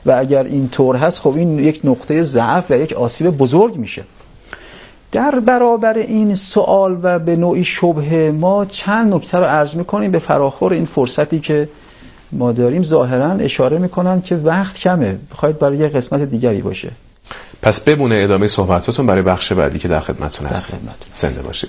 و اگر این طور هست خب این یک نقطه ضعف و یک آسیب بزرگ میشه. در برابر این سوال و به نوعی شبهه ما چند نکته رو عرض میکنیم به فراخور این فرصتی که ما داریم. ظاهرا اشاره میکنن که وقت کمه، بخواید برای یه قسمت دیگری باشه. پس بمونه ادامه صحبتاتون برای بخش بعدی که در خدمتتون هستیم. زنده باشید.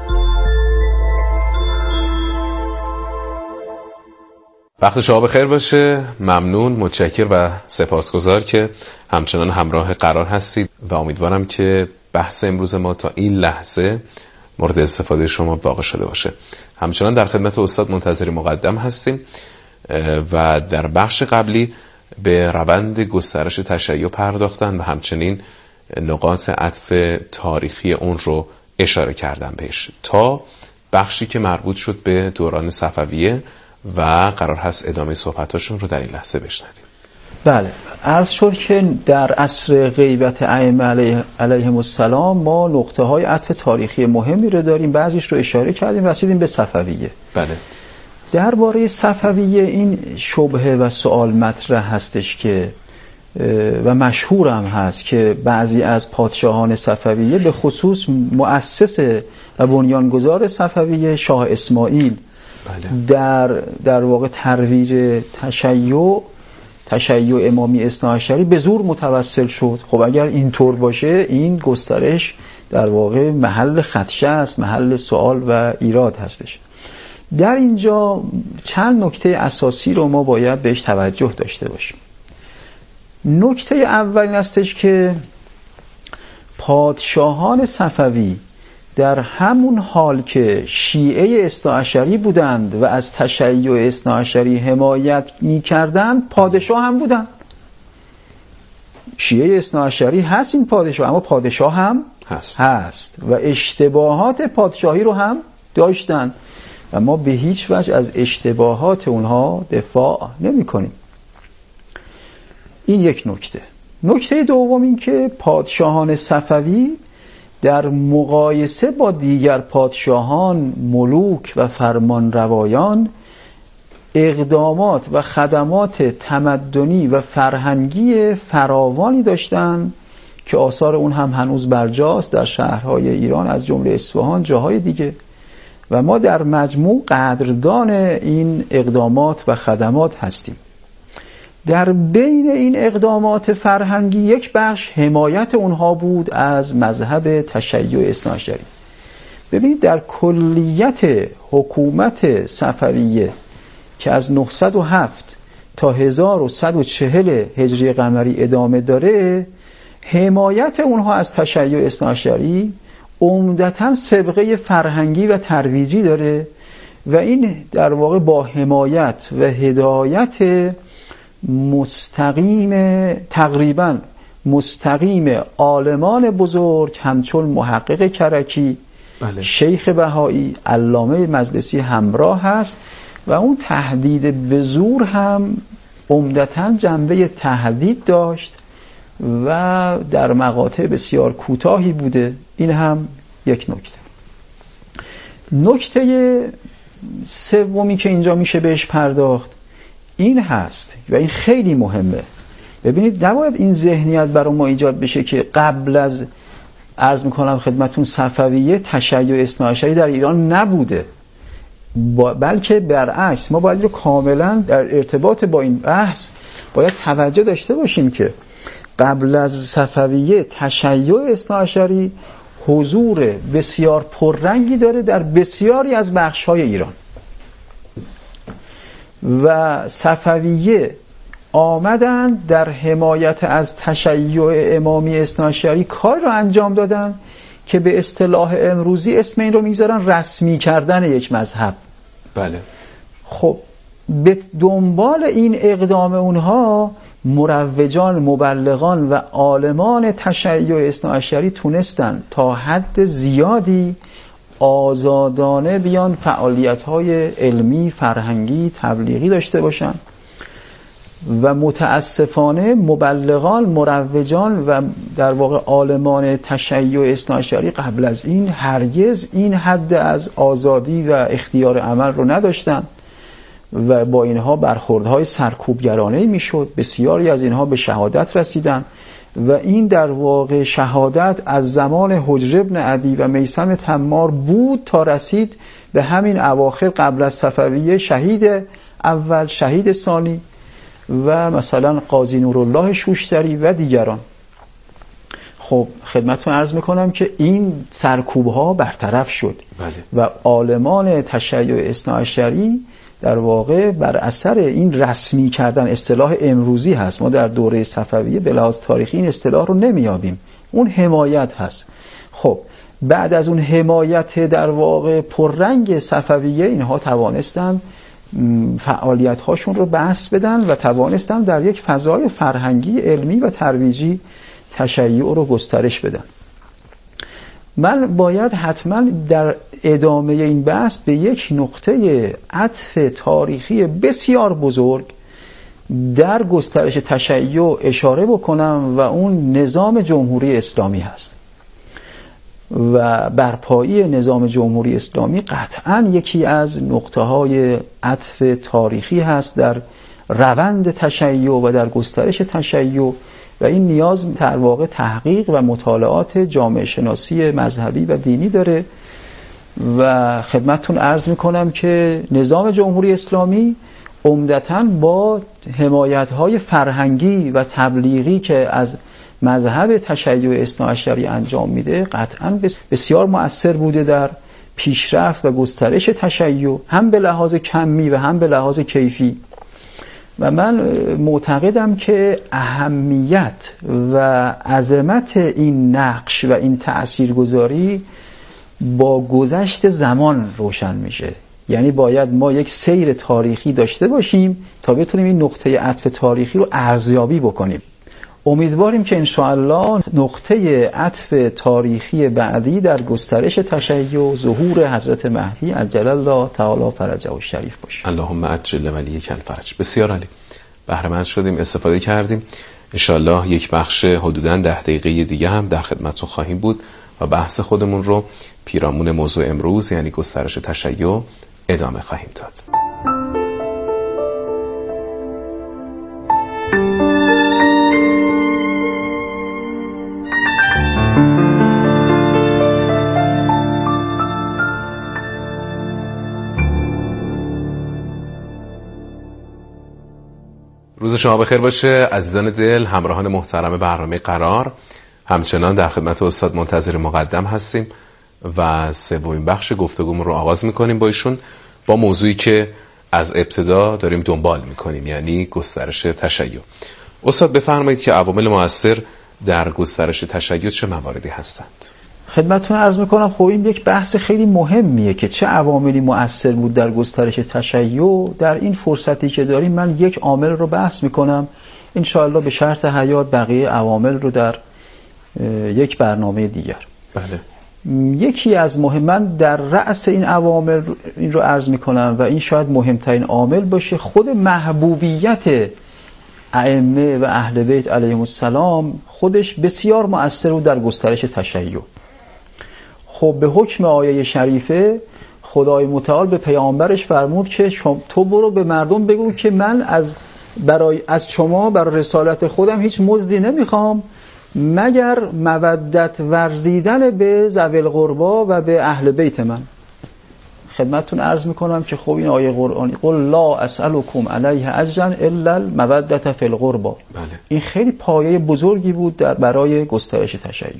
وقت شما بخیر باشه. ممنون، متشکر و سپاسگزار که همچنان همراه قرار هستید و امیدوارم که بحث امروز ما تا این لحظه مورد استفاده شما واقع شده باشه. همچنان در خدمت استاد منتظر مقدم هستیم و در بخش قبلی به روند گسترش تشیع پرداختن و همچنین نقاط عطف تاریخی اون رو اشاره کردم بهش تا بخشی که مربوط شد به دوران صفویه و قرار هست ادامه صحبتاشون رو در این لحظه بشنویم. بله، عرض شد که در عصر غیبت ائمه علیهم السلام ما نقطه های عطف تاریخی مهمی رو داریم، بعضیش رو اشاره کردیم، رسیدیم به صفویه. بله. درباره صفویه این شبهه و سوال مطرح هستش که و مشهور هم هست که بعضی از پادشاهان صفویه به خصوص مؤسس و بنیانگذار صفویه شاه اسماعیل در واقع ترویج تشیع امامی اثناعشری به زور متوسل شد. خب اگر اینطور باشه این گسترش در واقع محل خدشه است، محل سوال و ایراد هستش. در اینجا چند نکته اساسی رو ما باید بهش توجه داشته باشیم. نکته اول این هستش که پادشاهان صفوی در همون حال که شیعه اثناعشری بودند و از تشیع اثناعشری حمایت می‌کردند، پادشاه هم بودند. شیعه اثناعشری هست این پادشاه، اما پادشاه هم هست و اشتباهات پادشاهی رو هم داشتند و ما به هیچ وجه از اشتباهات اونها دفاع نمی کنیم. این یک نکته. نکته دوم این که پادشاهان صفوی در مقایسه با دیگر پادشاهان، ملوک و فرمانروایان اقدامات و خدمات تمدنی و فرهنگی فراوانی داشتند که آثار اون هم هنوز برجاست در شهرهای ایران از جمله اصفهان، جاهای دیگه، و ما در مجموع قدردان این اقدامات و خدمات هستیم. در بین این اقدامات فرهنگی یک بخش حمایت اونها بود از مذهب تشیع اثناعشری. ببینید در کلیت حکومت صفویه که از 907 تا 1140 هجری قمری ادامه داره، حمایت اونها از تشیع اثناعشری عمدتاً سابقه فرهنگی و ترویجی داره و این در واقع با حمایت و هدایت تقریباً مستقیم عالمان بزرگ همچون محقق کرکی، شیخ بهایی، علامه مجلسی همراه هست و اون تهدید به زور هم عمدتاً جنبه تهدید داشت و در مقاطع بسیار کوتاهی بوده. این هم یک نکته. نکته سومی که اینجا میشه بهش پرداخت این هست و این خیلی مهمه. ببینید نباید این ذهنیت برای ما ایجاد بشه که قبل از عرض میکنم خدمتون صفویه تشیع اثناعشری در ایران نبوده، بلکه برعکس ما باید رو کاملا در ارتباط با این بحث باید توجه داشته باشیم که قبل از صفویه تشیع اثناعشری حضور بسیار پررنگی داره در بسیاری از بخش‌های ایران و صفویه آمدن در حمایت از تشیع امامی اثناعشری کار رو انجام دادن که به اصطلاح امروزی اسم این رو میذارن رسمی کردن یک مذهب. بله. خب به دنبال این اقدام اونها مروجان، مبلغان و عالمان تشیع اثناعشری تونستن تا حد زیادی آزادانه بیان فعالیت‌های علمی، فرهنگی، تبلیغی داشته باشن و متاسفانه مبلغان، مروجان و در واقع عالمان تشیع اثناعشری قبل از این هرگز این حد از آزادی و اختیار عمل رو نداشتن و با اینها برخوردهای سرکوبگرانه میشد. بسیاری از اینها به شهادت رسیدن و این در واقع شهادت از زمان حجر بن عدی و میثم تمار بود تا رسید به همین اواخر قبل از صفویه، شهید اول، شهید ثانی و مثلا قاضی نورالله شوشتری و دیگران. خب خدمتتون عرض میکنم که این سرکوبها برطرف شد. بله. و عالمان تشیع اثناعشری در واقع بر اثر این رسمی کردن، اصطلاح امروزی هست، ما در دوره صفویه به لحاظ تاریخی این اصطلاح رو نمیابیم، اون حمایت هست. خب بعد از اون حمایت در واقع پررنگ صفویه، اینها توانستن فعالیت هاشون رو بسط بدن و توانستن در یک فضای فرهنگی، علمی و ترویجی تشیع رو گسترش بدن. من باید حتما در ادامه این بحث به یک نقطه عطف تاریخی بسیار بزرگ در گسترش تشیع اشاره بکنم و اون نظام جمهوری اسلامی هست و برپایی نظام جمهوری اسلامی قطعا یکی از نقطه های عطف تاریخی هست در روند تشیع و در گسترش تشیع و این نیاز در واقع تحقیق و مطالعات جامعه شناسی مذهبی و دینی داره. و خدمتتون عرض میکنم که نظام جمهوری اسلامی عمدتاً با حمایت‌های فرهنگی و تبلیغی که از مذهب تشیع اثناعشری انجام میده قطعاً بسیار مؤثر بوده در پیشرفت و گسترش تشیع، هم به لحاظ کمی و هم به لحاظ کیفی. و من معتقدم که اهمیت و عظمت این نقش و این تأثیرگذاری با گذشت زمان روشن میشه. یعنی باید ما یک سیر تاریخی داشته باشیم تا بتونیم این نقطه عطف تاریخی رو ارزیابی بکنیم. امیدواریم که انشاءالله نقطه عطف تاریخی بعدی در گسترش تشیع و ظهور حضرت مهدی عجل الله تعالی فرجه و شریف باشه. اللهم عجل ولیک الفرج. بسیار عالی، بهره مند شدیم، استفاده کردیم. انشاءالله یک بخش حدوداً 10 دقیقه دیگه هم در خدمتتون خواهیم بود و بحث خودمون رو پیرامون موضوع امروز یعنی گسترش تشیع ادامه خواهیم داد. روز شما بخیر باشه عزیزان دل، همراهان محترم برنامه قرار. همچنان در خدمت استاد منتظر مقدم هستیم و سومین بخش گفتگومون رو آغاز میکنیم با ایشون، با موضوعی که از ابتدا داریم دنبال میکنیم یعنی گسترش تشیع. استاد بفرمایید که عوامل مؤثر در گسترش تشیع چه مواردی هستند؟ خدمتتون عرض میکنم خب این یک بحث خیلی مهمیه که چه عواملی مؤثر بود در گسترش تشیع. در این فرصتی که داریم من یک عامل رو بحث میکنم، انشاءالله به شرط حیات بقیه عوامل رو در یک برنامه دیگر. بله. یکی از من در رأس این عوامل این رو عرض میکنم و این شاید مهمترین عامل باشه، خود محبوبیت ائمه و اهل بیت علیهم السلام خودش بسیار مؤثر بود در گسترش تشیع. خب به حکم آیه شریفه خدای متعال به پیامبرش فرمود که تو برو به مردم بگو که من از شما برای رسالت خودم هیچ مزدی نمیخوام مگر مودت ورزیدن به ذوی القربا و به اهل بیت من. خدمتتون عرض میکنم که خب این آیه قرآنی قل لا اسألکم علیه اجرا الا المودة فی القربا، این خیلی پایه بزرگی بود برای گسترش تشیع.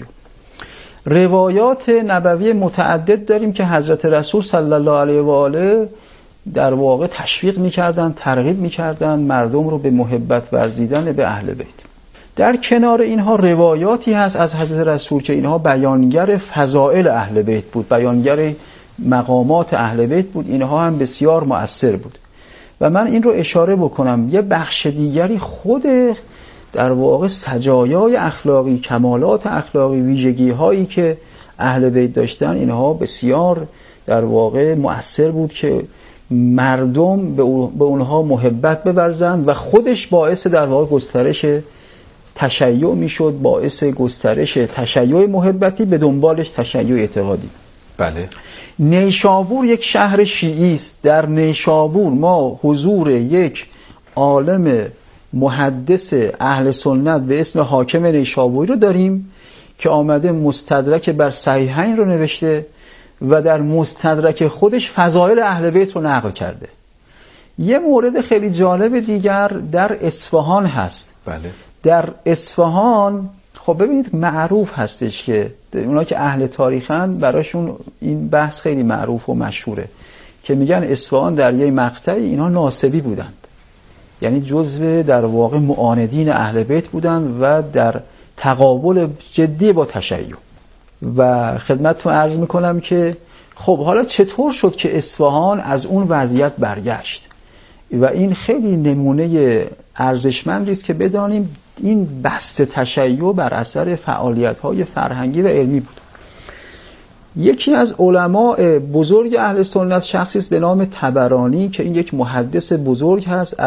روایات نبوی متعدد داریم که حضرت رسول صلی الله علیه و آله در واقع تشویق میکردن، ترغیب میکردن مردم رو به محبت ورزیدن به اهل بیت. در کنار اینها روایاتی هست از حضرت رسول که اینها بیانگر فضائل اهل بیت بود، بیانگر مقامات اهل بیت بود، اینها هم بسیار مؤثر بود. و من این رو اشاره بکنم یه بخش دیگری خود در واقع سجایای اخلاقی، کمالات اخلاقی، ویژگی هایی که اهل بیت داشتن اینها بسیار در واقع مؤثر بود که مردم به اونها محبت بورزند و خودش باعث در واقع گسترش تشیع میشد، باعث گسترش تشیع محبتی به دنبالش تشیع اعتقادی. بله. نیشابور یک شهر شیعی است. در نیشابور ما حضور یک عالم محدث اهل سنت به اسم حاکم نیشابوری رو داریم که آمده مستدرک بر صحیحین رو نوشته و در مستدرک خودش فضائل اهل بیت رو نقل کرده. یه مورد خیلی جالب دیگر در اصفهان هست. بله. در اصفهان خب ببینید معروف هستش که اونا که اهل تاریخن براشون این بحث خیلی معروف و مشهوره که میگن اصفهان در یه مقطعی اینا ناصبی بودند، یعنی جزو در واقع معاندین اهل بیت بودند و در تقابل جدی با تشیع. و خدمتتون عرض میکنم که خب حالا چطور شد که اصفهان از اون وضعیت برگشت؟ و این خیلی نمونه ارزشمندی است که بدانیم این بسط تشیع بر اثر فعالیت‌های فرهنگی و علمی بود. یکی از علماء بزرگ اهل سنت شخصی است به نام طبرانی که این یک محدث بزرگ هست.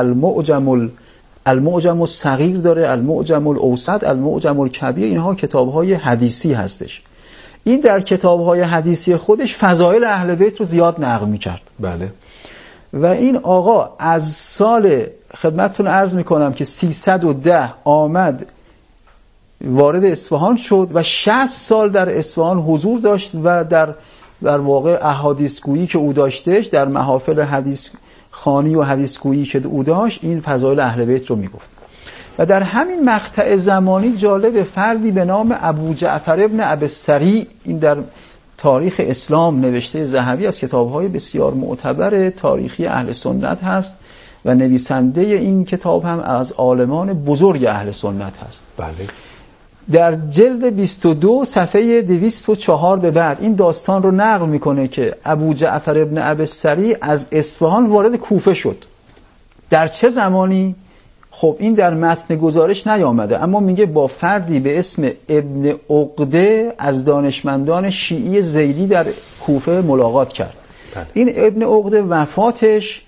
المعجم الصغیر داره، المعجم الاوسط، المعجم الکبیر، اینها کتاب‌های حدیثی هستش. این در کتاب‌های حدیثی خودش فضائل اهل بیت رو زیاد نقل می‌کرد. بله. و این آقا از سال خدمتتون عرض میکنم که 310 آمد وارد اصفهان شد و 60 سال در اصفهان حضور داشت و در واقع احادیث گویی که او داشتش، در محافل حدیث خوانی و حدیث گویی که او داشت، این فضائل اهل بیت رو میگفت. و در همین مقطع زمانی جالب فردی به نام ابو جعفر ابن ابی‌السری، این در تاریخ اسلام نوشته ذهبی از کتاب‌های بسیار معتبر تاریخی اهل سنت هست و نویسنده این کتاب هم از عالمان بزرگ اهل سنت هست. بله. در جلد 22 صفحه 204 به بعد این داستان رو نقل میکنه که ابو جعفر ابن ابی‌السری از اصفهان وارد کوفه شد. در چه زمانی؟ خب این در متن گزارش نیامده، اما میگه با فردی به اسم ابن عقده از دانشمندان شیعی زیدی در کوفه ملاقات کرد. این ابن عقده وفاتش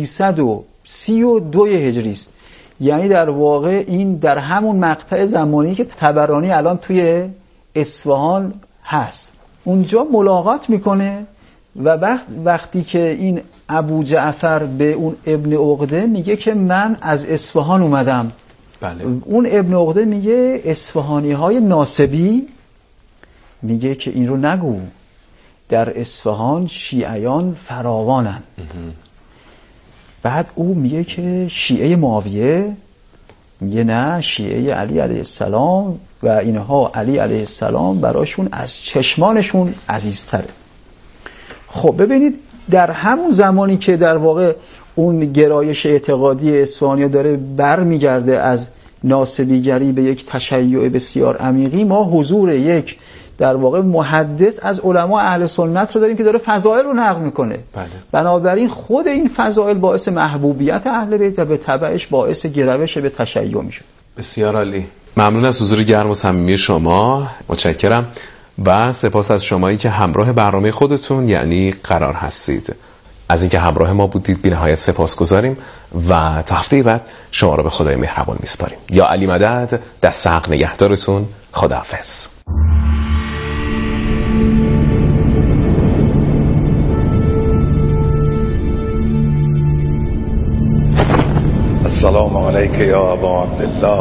332 هجری است، یعنی در واقع این در همون مقطع زمانی که طبرانی الان توی اصفهان هست اونجا ملاقات میکنه و وقتی که این ابو جعفر به اون ابن عقده میگه که من از اصفهان اومدم. بله. اون ابن عقده میگه اصفهانی های ناصبی، میگه که این رو نگو، در اصفهان شیعیان فراوانن. بعد او میگه که شیعه معاویه، میگه نه، شیعه علی علیه السلام و اینها علی علیه السلام براشون از چشمانشون عزیزتره. خب ببینید در همون زمانی که در واقع اون گرایش اعتقادی اصفهانی داره برمیگرده از ناصبیگری به یک تشیع بسیار عمیقی، ما حضور یک در واقع محدث از علما اهل سنت رو داریم که داره فضائل رو نقل میکنه. بله. بنابراین خود این فضائل باعث محبوبیت اهل بیت و به تبعش باعث گرایش به تشیع میشه. بسیار عالی. ممنون از حضور گرم و صمیمی شما، متشکرم و سپاس از شمایی که همراه برنامه خودتون یعنی قرار هستید. از اینکه همراه ما بودید بی‌نهایت سپاسگزاریم و تا هفته بعد شما رو به خدای مهربان میسپاریم. یا علی مدد، دست حق نگهدارتون. خداحافظ. السلام علیک یا ابا عبدالله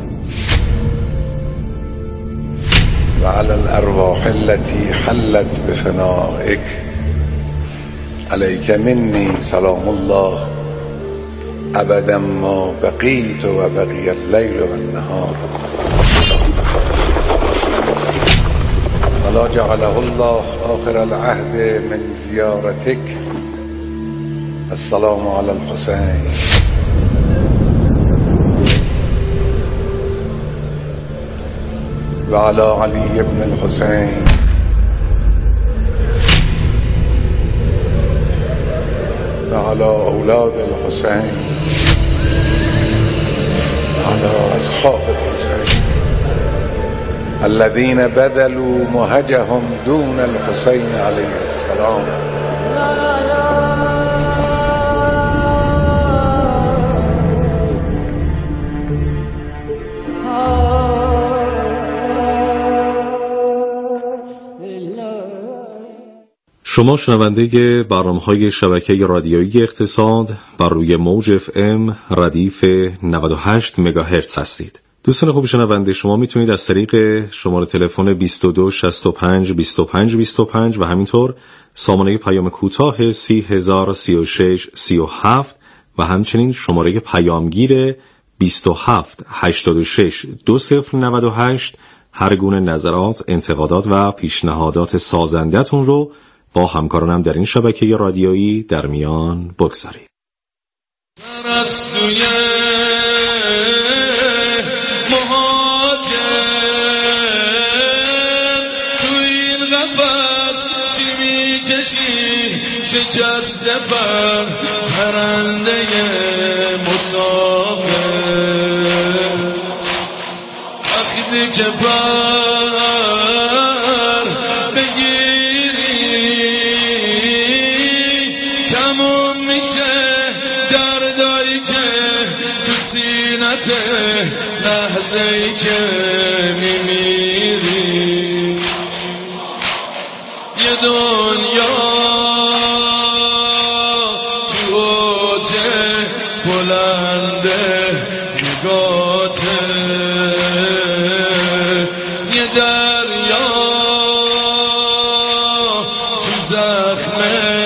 و علی الارواح التي حلت بفنائک علیک منی سلام الله ابدا ما بقیت و بقی اللیل و النهار ولا جعله الله آخر العهد من زیارتک. السلام علی الحسین و علی علی ابن الحسین و علی اولاد الحسین و علی اصحاب الحسین الذين بذلوا مهجهم دون الحسین علیه السلام. شما شنونده برنامه‌های شبکه رادیویی اقتصاد بر روی موج FM ردیف 98 مگاهرتز هستید. دوستان خوب شنونده، شما میتونید از طریق شماره تلفن 22 65 25 25 و همینطور سامانه پیام کوتاه 3036 37 و همچنین شماره پیامگیر 27 86 2098 هر گونه نظرات، انتقادات و پیشنهادات سازنده‌تون رو با همکارانم در این شبکه رادیویی در میان بگذارید. پرستوی مهاجر تو این قفس چی میکشی شکسته پر پرنده مسافر وقتی که پر بگیری تموم میشه دردایی که تو سینته لحظه ای که میمیری یه دنیا تو اوج بلنده نگاته یه دریا تو زخم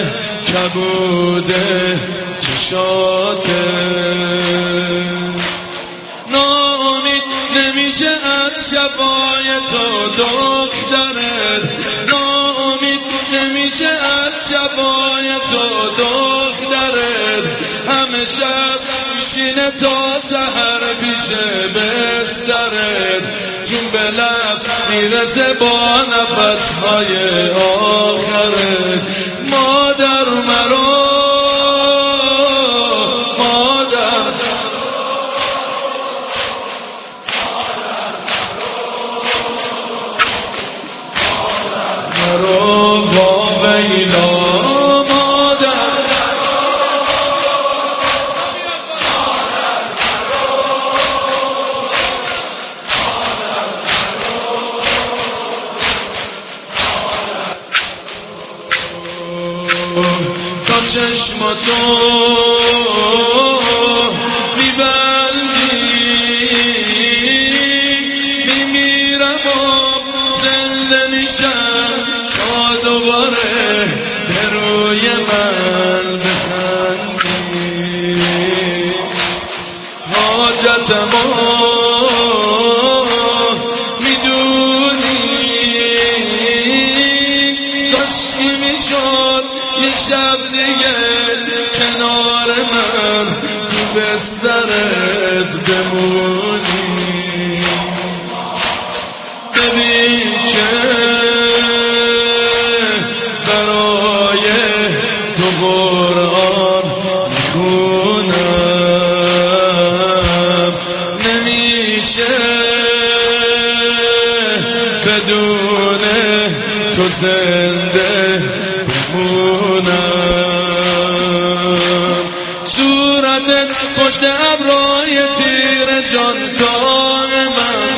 کبوده چشاته ناامید نمیشه از شفای تو دخترت ناامید نمیشه از شفای تو دخترت همه شب میشینه تا سحر پیش بسترت چون به لب میرسه با نفسهای آخرت مادر مرا چشماتو میبندی میمیرم و زنده میشم تا دوباره به روی من بخندی حاجتمو میدونی داشتی میشد یه شب دیگه کنار من تو بسترت بمونی ببین که برای تو قرآن میخونم نمیشه بدون تو زنده صورتت پشت ابرای تیر جان جان من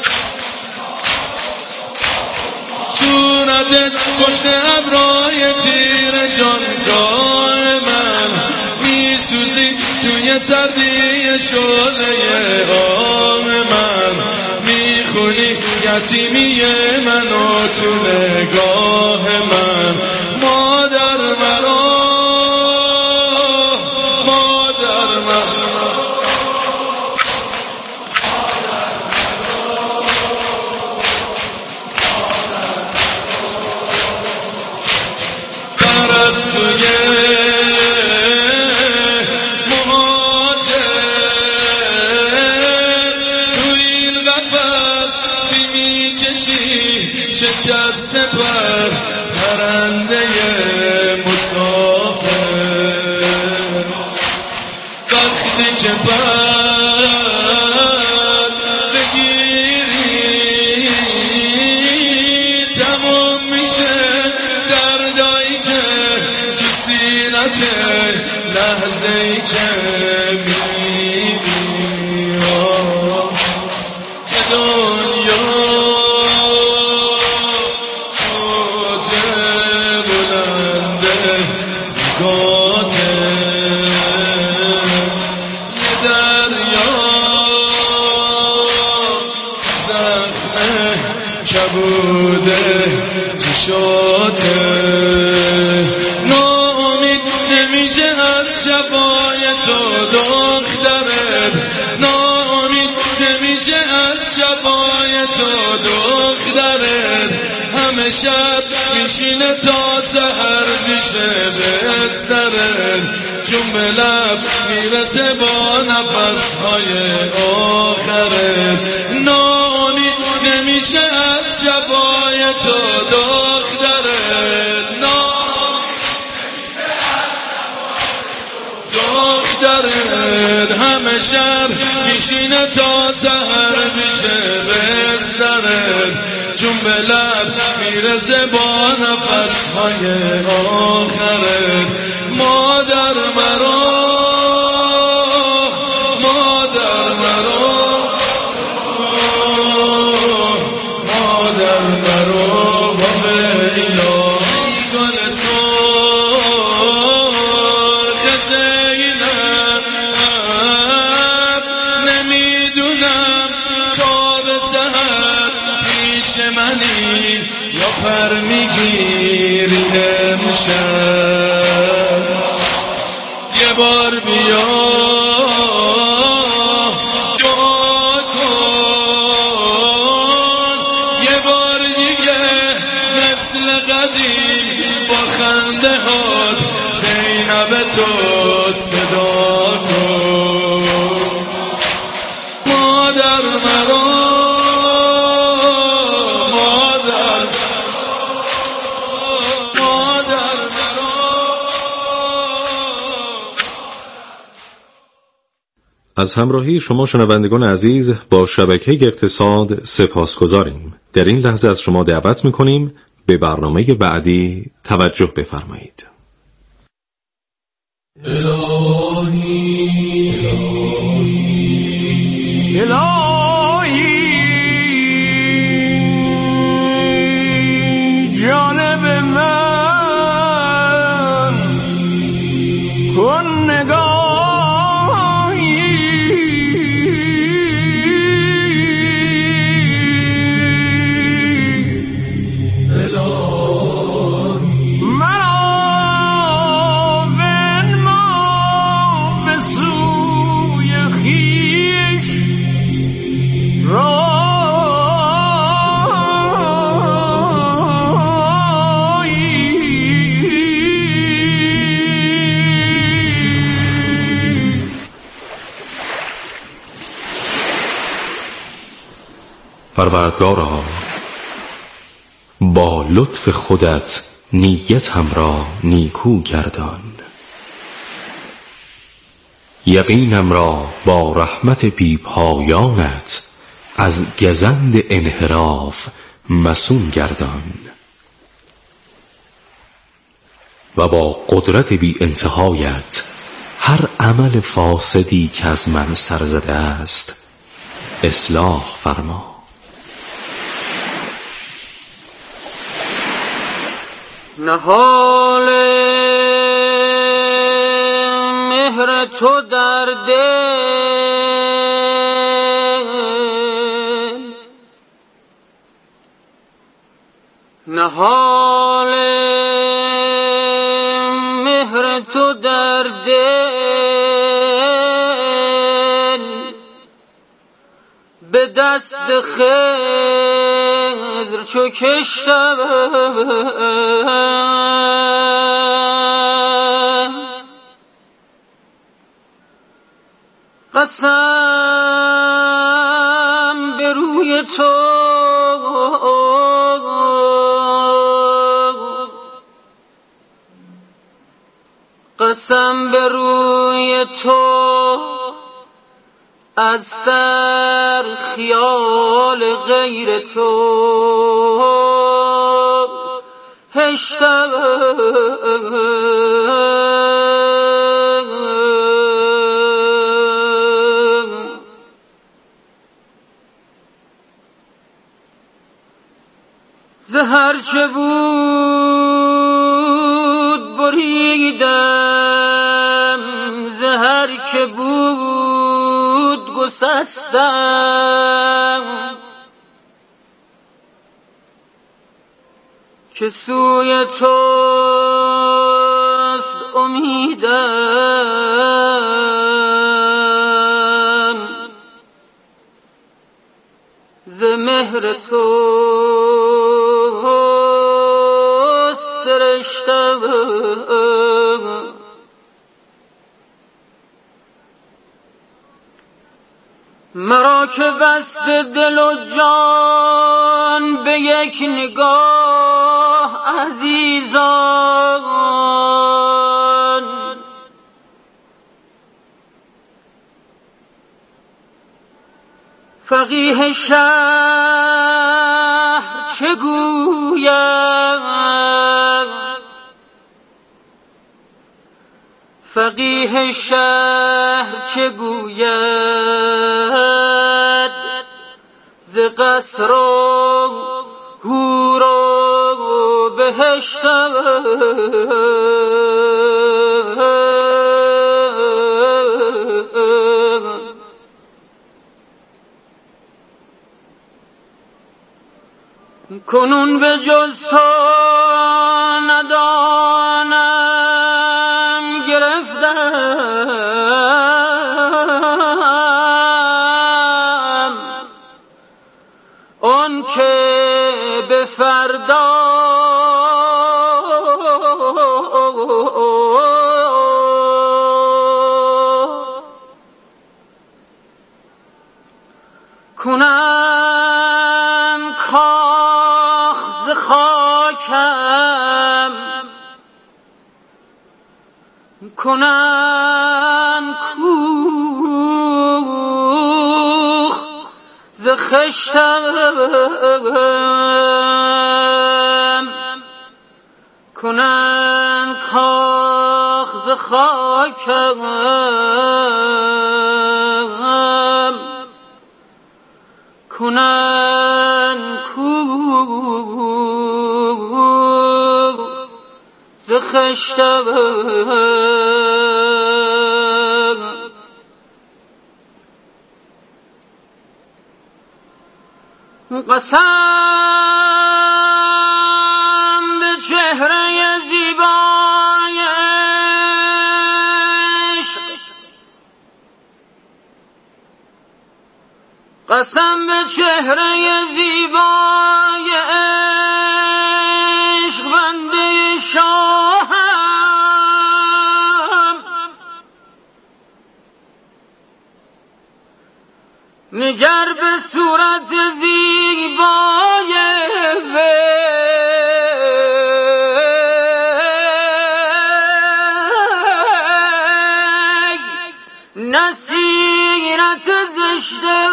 صورتت پشت ابرای تیر جان جان من میسوزی توی سردی شعله عام من میخونی یتیمی منو تو نگاه من مادر مرا پرستوی مهاجر تو این قفس چی میکشی شکسته پر پرنده مسافر وقتی که پر بگیری تموم میشه دردایی که تو سینته لحظه ای که میمیری دنیا اوج بلند نبوده چشاته ناامید نمیشه از شفای تو دخترت ناامید نمیشه از شفای تو دخترت همه شب میشینه تا سحر میشه بسترت جون به لب میرسه با نفسهای آخرت ناامید نمیشه از شفای تو دخترت دخترت همه شب میشینه تا سحر میشه بسترت جون به لب میرسه با نفسهای آخرت مادر مرا مادر مرا مادر مرا و الهی گل سرخ زینب نمیدونم تا به سحر پیش منی یا پر میگیری امشب یه بار بیا دعا کن یه بار دیگه مثل قدیم با خنده هات زینب تو صدا کن مادر مرا از همراهی شما شنوندگان عزیز با شبکه اقتصاد سپاسگزاریم. در این لحظه از شما دعوت می‌کنیم به برنامه بعدی توجه بفرمایید. الهی جانب من کن نگاه پروردگارا با لطف خودت نیتم را نیکو گردان یقینم را با رحمت بی پایانت از گزند انحراف مصون گردان و با قدرت بی انتهایت هر عمل فاسدی که از من سر زده است اصلاح فرما نهال مهر تو در دل نهال مهر تو در دل به دست خضر چو کشتم قسم به روی تو قسم به روی تو از سر خیال غیر تو هشتم زهر چه بود بریدم زهر چه بود گسستم که سوی توست امیدم، ز مهر توست سرشتم. مرا که بسته دل و جان به یک نگاه عزیزان، فقیه شهر چه گوید، فقیه شهر چه گوید، ز قصر و حور و بهشت. کنون به جز تو ندانم گرفتم آن که به فردا کنم کاخ ز خاکم، کنم کوخ ز خشتم، کنم کاخ ز خاکم، کنن کوه ز خشتم. قسم به چهره زیبای عشق، قسم به چهره زیبای عشق، بنده شاهم نگر به صورت زیبای وی، نصیرت زشته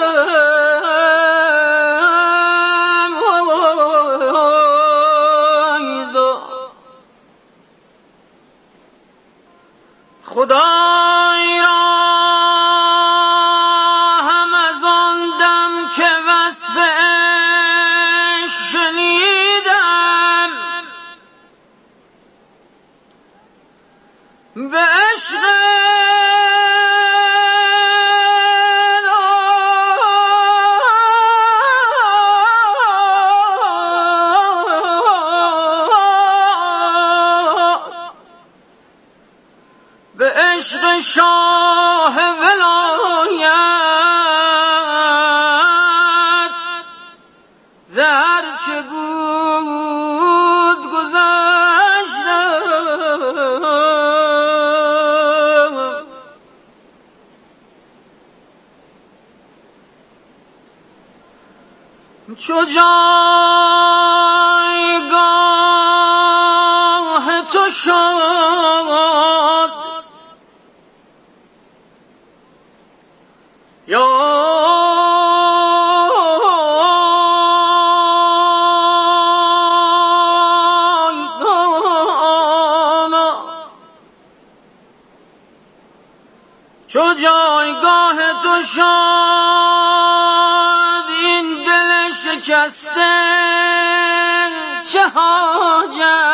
خدای را هم از آن دم که وصف عشق شنیدم، به عشق عشق شاه ولایت، ز هر چه بود گذشتم. چو جایگاه تو شد یا چو جایگاه تو شد این دل شکسته چه حاجت